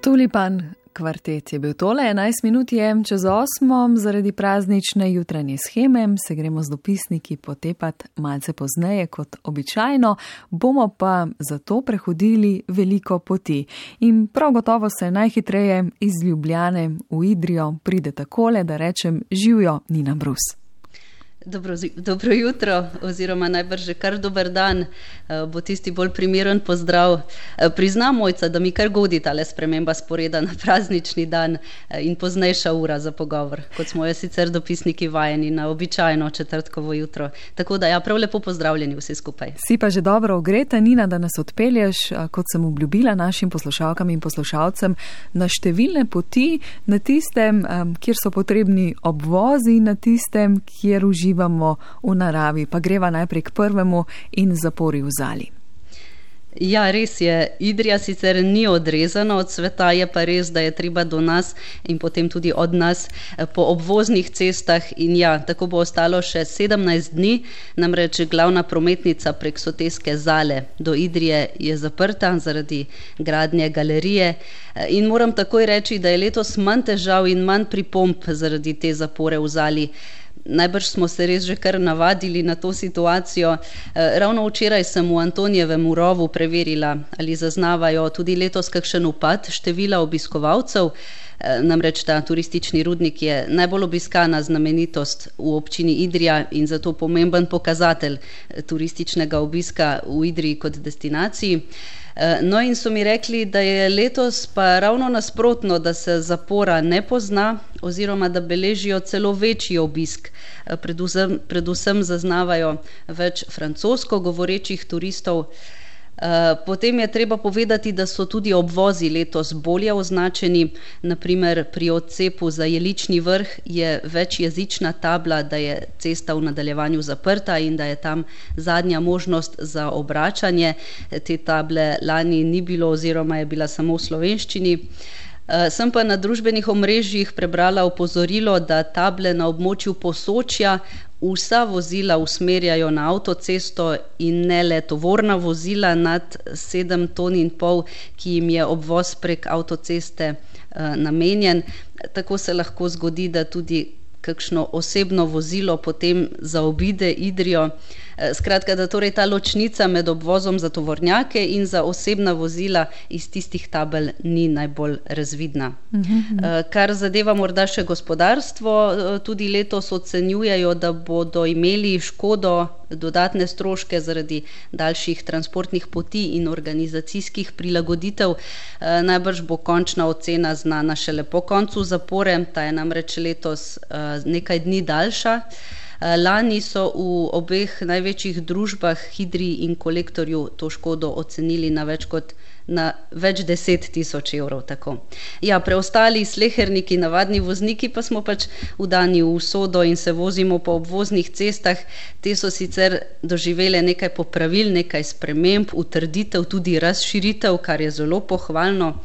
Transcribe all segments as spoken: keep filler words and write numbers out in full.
Tulipan kvartet je bil tole, enajst minut je čez osmo, zaradi praznične jutranje sheme se gremo z dopisniki potepat malce pozneje kot običajno, bomo pa zato prehodili veliko poti. In prav gotovo se najhitreje iz Ljubljane v Idrijo pride takole, da rečem živjo Nina Brus. Dobro, dobro jutro oziroma najbrž že kar dober dan, bo tisti bolj primeren pozdrav. Priznam, Mojca, da mi kar godi tale sprememba sporeda na praznični dan in poznejša ura za pogovor, kot smo jo sicer dopisniki vajeni na običajno četrtkovo jutro. Tako da ja, prav lepo pozdravljeni vsi skupaj. Si pa že dobro ogreta, Nina, da nas odpelješ, kot sem obljubila našim poslušalkam in poslušalcem, na številne poti, na tistem, kjer so potrebni obvozi, na tistem, kjer uživamo v naravi, pa greva najprej k prvemu in zapori v Zali. Ja, res je. Idrija sicer ni odrezana od sveta, je pa res, da je treba do nas in potem tudi od nas po obvoznih cestah in ja, tako bo ostalo še sedemnajst dni, namreč glavna prometnica prek Soteske Zale do Idrije je zaprta zaradi gradnje galerije in moram takoj reči, da je letos manj težav in manj pripomb zaradi te zapore v Zali. Najbrž smo se res že kar navadili na to situacijo. Ravno včeraj sem v Antonijevem rovu preverila, ali zaznavajo tudi letos kakšen upad števila obiskovalcev. Namreč ta turistični rudnik je najbolj obiskana znamenitost v občini Idrija in zato pomemben pokazatelj turističnega obiska v Idriji kot destinaciji. No in so mi rekli, da je letos pa ravno nasprotno, da se zapora ne pozna oziroma da beležijo celo večji obisk. Predvsem, predvsem zaznavajo več francosko govorečih turistov. Potem je treba povedati, da so tudi obvozi letos bolje označeni. Naprimer pri odcepu za Jelični vrh je večjezična tabla, da je cesta v nadaljevanju zaprta in da je tam zadnja možnost za obračanje. Te table lani ni bilo oziroma je bila samo v slovenščini. Sem pa na družbenih omrežjih prebrala opozorilo, da table na območju Posočja vsa vozila usmerjajo na avtocesto in ne le tovorna vozila nad sedem ton in pol, ki jim je obvoz prek avtoceste namenjen. Tako se lahko zgodi, da tudi kakšno osebno vozilo potem zaobide Idrijo. Skratka, da torej ta ločnica med obvozom za tovornjake in za osebna vozila iz tistih tabel ni najbolj razvidna. Uh-huh. Kar zadeva morda še gospodarstvo, tudi letos ocenjujejo, da bodo imeli škodo, dodatne stroške zaradi daljših transportnih poti in organizacijskih prilagoditev. Najbrž bo končna ocena znana šele po koncu zapore, ta je namreč letos nekaj dni daljša. Lani so v obeh največjih družbah, Hidriji in Kolektorju, to škodo ocenili na več kot na več deset tisoč evrov. Tako. Ja, preostali sleherniki, navadni vozniki pa smo pač vdani v usodo in se vozimo po obvoznih cestah. Te so sicer doživele nekaj popravil, nekaj sprememb, utrditev, tudi razširitev, kar je zelo pohvalno.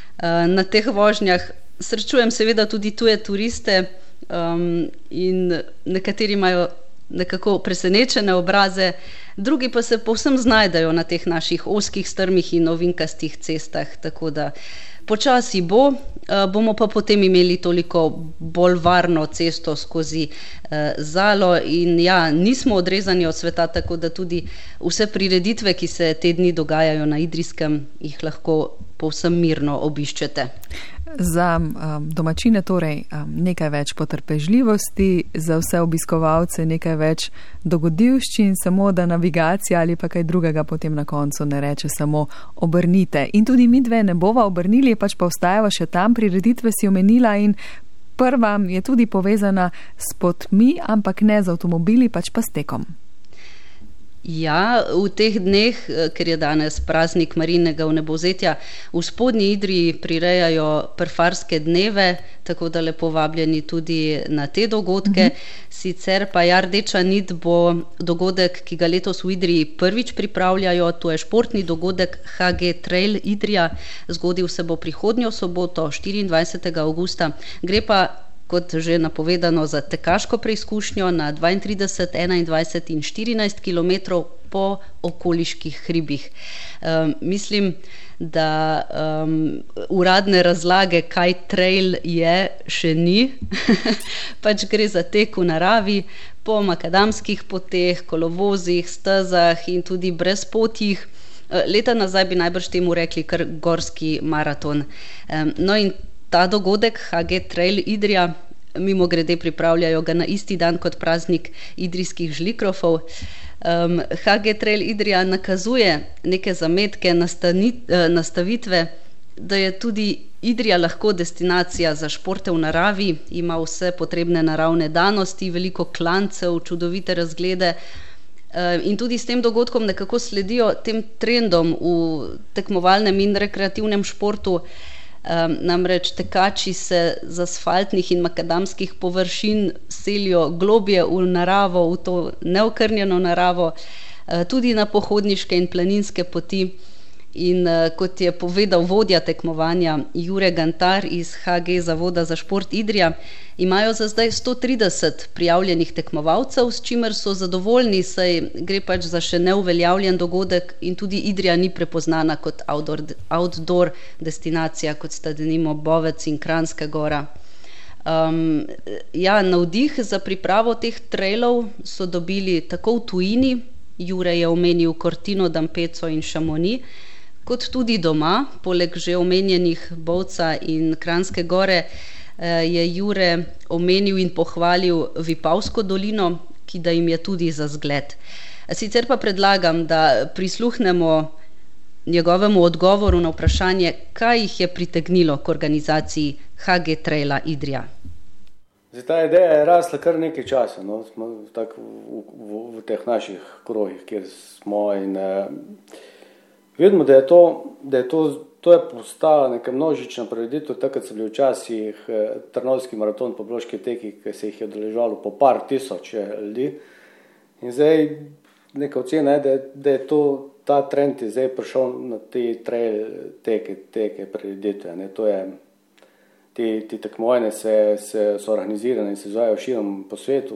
Na teh vožnjah srečujem seveda tudi tuje turiste, Um, in nekateri imajo nekako presenečene obraze, drugi pa se povsem znajdejo na teh naših ozkih, strmih in ovinkastih cestah, tako da počasi bo, uh, bomo pa potem imeli toliko bolj varno cesto skozi uh, Zalo in ja, nismo odrezani od sveta, tako da tudi vse prireditve, ki se te dni dogajajo na Idrijskem, jih lahko povsem mirno obiščete. Za um, domačine torej um, nekaj več potrpežljivosti, za vse obiskovalce nekaj več dogodivščin, samo da navigacija ali pa kaj drugega potem na koncu ne reče samo obrnite. In tudi mi dve ne bova obrnili, pač pa ostajava še tam, prireditve si omenila in prva je tudi povezana s potmi, ampak ne z avtomobili, pač pa s tekom. Ja, v teh dneh, ker je danes praznik Marijinega vnebovzetja, v Spodnji Idriji prirejajo prfarske dneve, tako da lepo vabljeni tudi na te dogodke. Uh-huh. Sicer pa ja, rdeča nit bo dogodek, ki ga letos v Idriji prvič pripravljajo, to je športni dogodek H G Trail Idrija. Zgodil se bo prihodnjo soboto, štiriindvajsetega avgusta. Gre pa kot že napovedano za tekaško preizkušnjo na dvaintrideset, enaindvajset in štirinajst kilometrov po okoliških hribih. Um, mislim, da um, uradne razlage, kaj trail je, še ni. Pač gre za tek v naravi, po makadamskih poteh, kolovozih, stezah in tudi brezpotjih. Leta nazaj bi najbrž temu rekli kar gorski maraton. No in ta dogodek, H G Trail Idrija, mimo grede pripravljajo ga na isti dan kot praznik idrijskih žlikrofov. Um, H G Trail Idrija nakazuje neke zametke, nastanit, nastavitve, da je tudi Idrija lahko destinacija za športe v naravi, ima vse potrebne naravne danosti, veliko klancev, čudovite razglede. In tudi s tem dogodkom nekako sledijo tem trendom v tekmovalnem in rekreativnem športu. Namreč tekači se z asfaltnih in makadamskih površin selijo globje v naravo, v to neokrnjeno naravo, tudi na pohodniške in planinske poti. In kot je povedal vodja tekmovanja Jure Gantar iz H G Zavoda za šport Idrija, imajo za zdaj sto trideset prijavljenih tekmovalcev, s čimer so zadovoljni, saj gre pač za še neuveljavljen dogodek in tudi Idrija ni prepoznana kot outdoor, outdoor destinacija, kot sta denimo Bovec in Kranjska Gora. Um, ja, navdih za pripravo teh trailov so dobili tako v tujini, Jure je omenil Cortino d'Ampezzo in Chamonix, kot tudi doma, poleg že omenjenih Bovca in Kranjske Gore, je Jure omenil in pohvalil Vipavsko dolino, ki da jim je tudi za zgled. Sicer pa predlagam, da prisluhnemo njegovemu odgovoru na vprašanje, kaj jih je pritegnilo k organizaciji H G Traila Idrija. Zdaj, ta ideja je rasla kar nekaj časa, no, smo tak v, v, v teh naših krogih, kjer smo in eh, vidimo, da je to, da je to, to je postala neka množična prireditev, takrat so bili včasih eh, Trnovski maraton, Pobloški teki, ki se jih je udeleževalo po par tisoč ljudi. In zdaj neka ocena je, da, da je to, ta trend je zdaj prišel na te trail teke, teke prireditve. Ne, to je, ti, ti tekmovanje se, se, so organizirane in se izvajajo širom po svetu.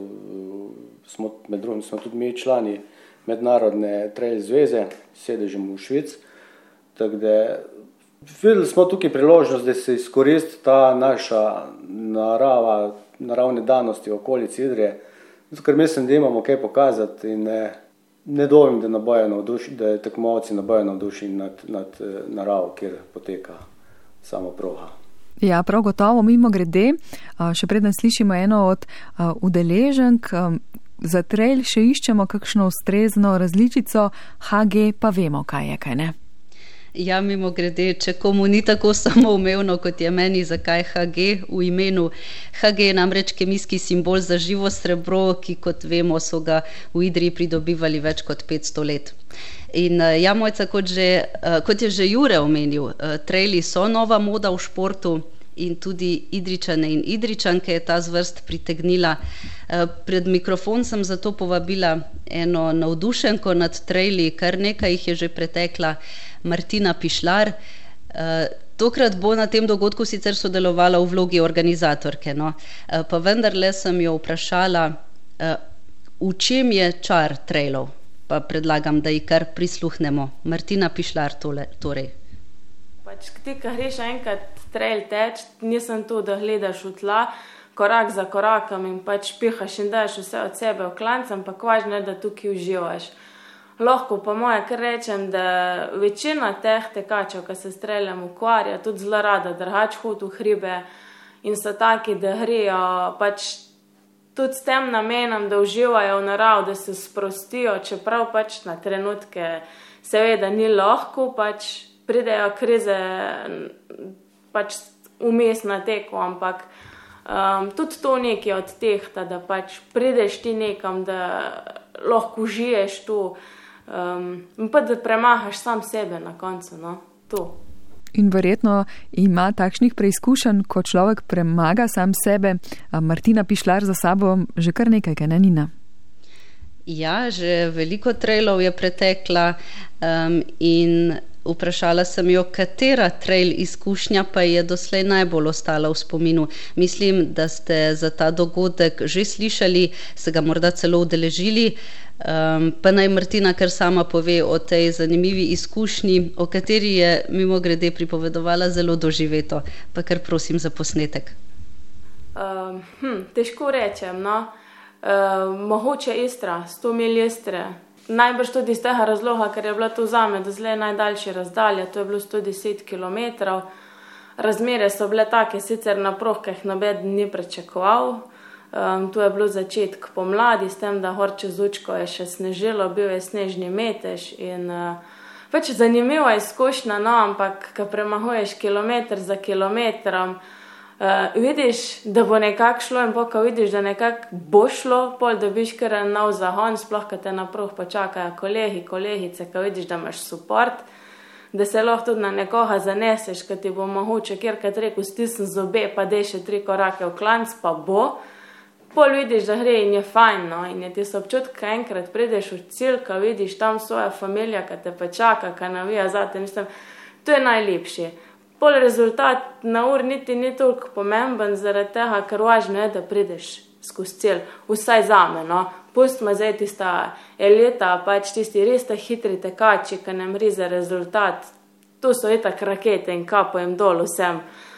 Smo, med drugim smo tudi mi člani Mednarodne trail zveze, sedežem v Švici. Tako da videli smo tukaj priložnost, da se izkoristi ta naša narava, naravne danosti v okolici Idrije, zato ker mislim, da imamo kaj pokazati in ne, ne dvomim, da, da tekmovalci ne bojo navdušeni nad, nad naravo, kjer poteka samo proga. Ja, prav gotovo, mimo grede, še preden slišimo eno od udeleženk, za trail še iščemo kakšno ustrezno različico, H G pa vemo, kaj je, kaj ne? Ja, mimo grede, če komu ni tako samoumevno, kot je meni, zakaj H G v imenu. H G je namreč kemijski simbol za živo srebro, ki, kot vemo, so ga v Idriji pridobivali več kot petsto let. In ja, Mojca, kot, že, kot je že Jure omenil, traili so nova moda v športu, in tudi Idrijčane in Idrijčanke je ta zvrst pritegnila. Pred mikrofon sem zato povabila eno navdušenko nad traili, kar nekaj jih je že pretekla, Martina Pišlar. Tokrat bo na tem dogodku sicer sodelovala v vlogi organizatorke, no? Pa vendarle sem jo vprašala, v čem je čar trailov, pa predlagam, da ji kar prisluhnemo. Martina Pišlar tole, torej. Pač ti, ko greš enkrat trail teč, nisem to, da gledaš v tla, korak za korakom in pač pihaš in daš vse od sebe v klanc, ampak važno je, da tukaj uživaš. Lahko pa moje kar rečem, da večina teh tekačev, ki se streljam ukvarja, tudi zelo rada drugač hod v hribe in so taki, da grejo pač tudi s tem namenom, da uživajo v narav, da se sprostijo, čeprav pač na trenutke seveda ni lahko, pač pridejo krize pač vmes na teku, ampak um, tudi to nekaj od tehta, da pač prideš ti nekam, da lahko užiješ to um, in pa da premahaš sam sebe na koncu, no, to. In verjetno ima takšnih preizkušenj, ko človek premaga sam sebe. Martina Pišlar za sabo že kar nekaj, kaj ne, Nina? Ja, že veliko trailov je pretekla um, in Vprašala sem jo, katera trail izkušnja pa je doslej najbolj ostala v spominu. Mislim, da ste za ta dogodek že slišali, se ga morda celo udeležili, um, pa naj Martina kar sama pove o tej zanimivi izkušnji, o kateri je mimogrede pripovedovala zelo doživeto. Pa kar prosim za posnetek. Um, hm, težko rečem, no. Uh, mogoče Istra, sto milj Istre. Najbrž tudi iz tega razloga, ker je bila to zame doslej najdaljša razdalja, to je bilo sto deset kilometrov. Razmere so bile take, sicer na proh, ki jih nobeden ni pričakoval. Um, to je bilo začetek pomladi, s tem, da gor čez Učko je še snežilo, bil je snežni metež in uh, pač zanimiva izkušnja, no, ampak ko premahuješ kilometr za kilometrom, Uh, vidiš, da bo nekako šlo in pa ko vidiš, da nekako bo šlo, pol dobiš kar nov zagon, sploh ko te naproh počakajo kolegi, kolegice, ko vidiš, da imaš support, da se lahko tudi na nekoga zaneseš, ko ti bo mogoče kjerkrat rekel stisn zobe, pa dej še tri korake v klanc, pa bo. Pol vidiš, da gre in je fajn, no, in je ti se občutek, ko enkrat prideš v cilj, ko vidiš tam svoja familija, ko te počaka, ko navija zate, mislim, to je najlepše. Pol rezultat na ur niti ni toliko pomemben, zaradi tega, ker važno je, da prideš skozi cilj. Vsaj zame, no. Pustimo zdaj tista elita, pač tisti res ta hitri tekači, ki nam rize rezultat. To so itak rakete in kapo jim dol vsem.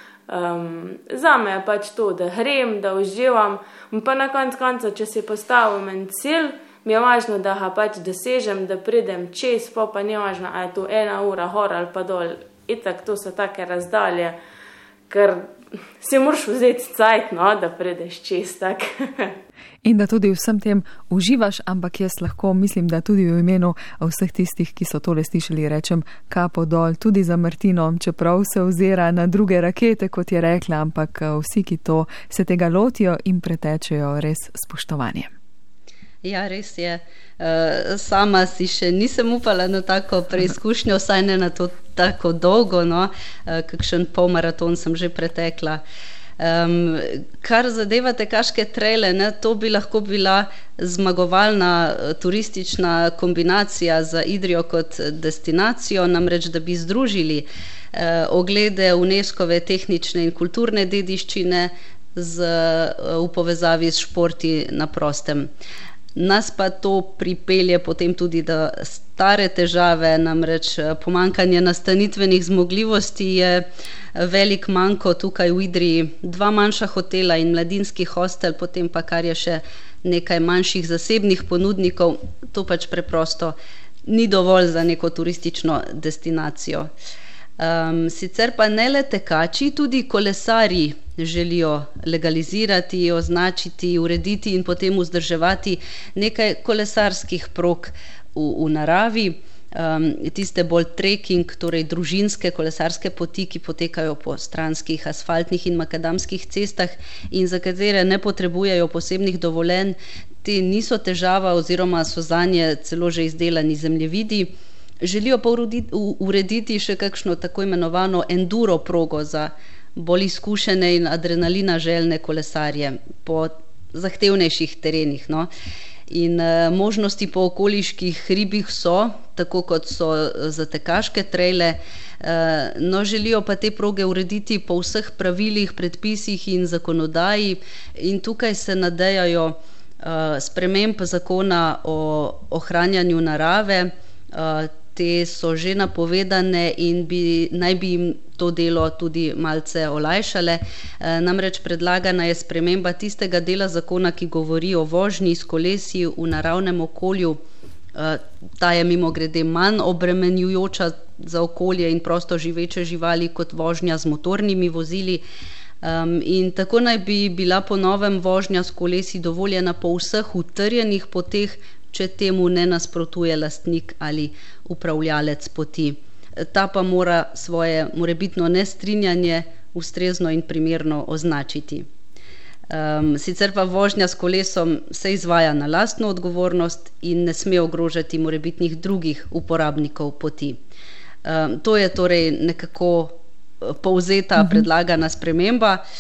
Um, zame je pač to, da grem, da uživam. In pa na konc konca, če si postavim en cilj, mi je važno, da ga pač dosežem, da pridem čez, pa pa ni važno, a je to ena ura gor ali pa dol. Itak, to so take razdalje, ker si moraš vzeti cajt, no, da prideš čez tak. In da tudi vsem tem uživaš, ampak jaz lahko mislim, da tudi v imenu vseh tistih, ki so tole slišali, rečem kapo dol tudi za Martino, čeprav se ozira na druge rakete, kot je rekla, ampak vsi, ki to se tega lotijo in pretečejo, res spoštovanje. Ja, res je. Sama si še nisem upala na tako preizkušnjo, vsaj ne na to tako dolgo, no, kakšen polmaraton sem že pretekla. Um, kar zadeva tekaške traile, ne, to bi lahko bila zmagovalna turistična kombinacija za Idrijo kot destinacijo, namreč da bi združili uh, oglede UNESCOve tehnične in kulturne dediščine z, uh, v povezavi s športi na prostem. Nas pa to pripelje potem tudi do stare težave, namreč pomankanje nastanitvenih zmogljivosti je velik manko tukaj v Idriji. Dva manjša hotela in mladinski hostel, potem pa kar je še nekaj manjših zasebnih ponudnikov, to pač preprosto ni dovolj za neko turistično destinacijo. Um, sicer pa ne le tekači, tudi kolesarji želijo legalizirati, označiti, urediti in potem vzdrževati nekaj kolesarskih prog v, v naravi, um, tiste bolj trekking, torej družinske kolesarske poti, ki potekajo po stranskih asfaltnih in makadamskih cestah in za katere ne potrebujejo posebnih dovoljenj. Te niso težava oziroma so zanje celo že izdelani zemljevidi. Želijo pa urediti še kakšno tako imenovano enduro progo za bolj izkušene in adrenalina željne kolesarje po zahtevnejših terenih, no. In uh, možnosti po okoliških hribih so, tako kot so za tekaške traile, uh, no želijo pa te proge urediti po vseh pravilih, predpisih in zakonodaji in tukaj se nadejajo uh, sprememb zakona o ohranjanju narave. Uh, te so že napovedane in bi, naj bi jim to delo tudi malce olajšale. E, namreč predlagana je sprememba tistega dela zakona, ki govori o vožnji s kolesi v naravnem okolju. E, ta je mimogrede manj obremenjujoča za okolje in prosto živeče živali kot vožnja z motornimi vozili. Um, in tako naj bi bila po novem vožnja s kolesi dovoljena po vseh utrjenih poteh, če temu ne nasprotuje lastnik ali upravljalec poti. Ta pa mora svoje morebitno nestrinjanje ustrezno in primerno označiti. Um, sicer pa vožnja s kolesom se izvaja na lastno odgovornost in ne sme ogrožati morebitnih drugih uporabnikov poti. Um, to je torej nekako povzeta predlagana sprememba.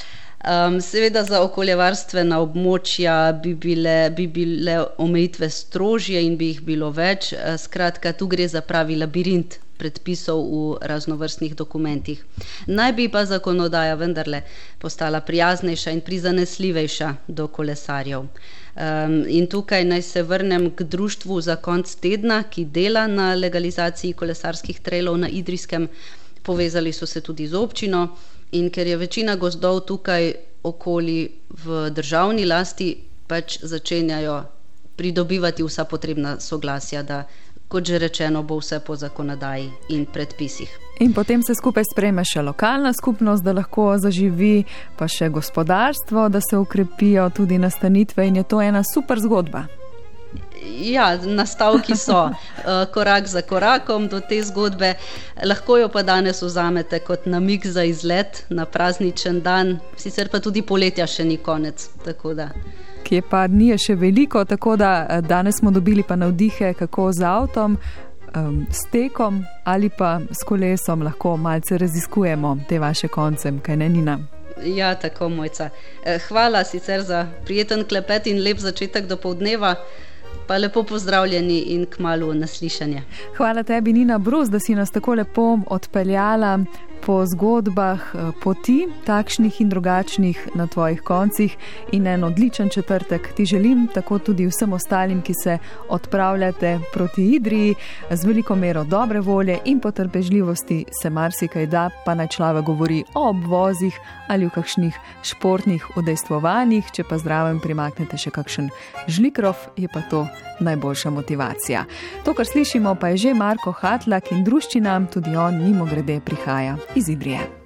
Um, seveda za okoljevarstvena območja bi bile, bi bile omejitve strožje in bi jih bilo več. Skratka, tu gre za pravi labirint predpisov v raznovrstnih dokumentih. Naj bi pa zakonodaja vendarle postala prijaznejša in prizanesljivejša do kolesarjev. Um, in tukaj naj se vrnem k društvu za konec tedna, ki dela na legalizaciji kolesarskih trailov na Idrijskem. Povezali so se tudi z občino in ker je večina gozdov tukaj okoli v državni lasti, pač začenjajo pridobivati vsa potrebna soglasja, da, kot že rečeno, bo vse po zakonodaji in predpisih. In potem se skupaj sprejme še lokalna skupnost, da lahko zaživi, pa še gospodarstvo, da se ukrepijo tudi nastanitve in je to ena super zgodba. Ja, nastavki so korak za korakom do te zgodbe. Lahko jo pa danes vzamete kot namig za izlet na prazničen dan, sicer pa tudi poletja še ni konec, tako da. Kje pa dni je še veliko, tako da danes smo dobili pa navdihe, kako z avtom, s tekom ali pa s kolesom lahko malce raziskujemo te vaše konce, kaj ne, Nina? Ja, tako, Mojca. Hvala sicer za prijeten klepet in lep začetek dopoldneva. Pa lepo pozdravljeni in kmalu naslišanje. Hvala tebi, Nina Brus, da si nas tako lepo odpeljala po zgodbah poti, takšnih in drugačnih na tvojih koncih in en odličen četrtek ti želim, tako tudi vsem ostalim, ki se odpravljate proti Idriji. Z veliko mero dobre volje in potrpežljivosti se marsikaj da, pa naj človek govori o obvozih ali v kakšnih športnih udejstvovanjih, če pa zraven primaknete še kakšen žlikrov, je pa to najboljša motivacija. To, kar slišimo, pa je že Marko Hatlak in druščina, tudi on mimogrede prihaja iz Idrije.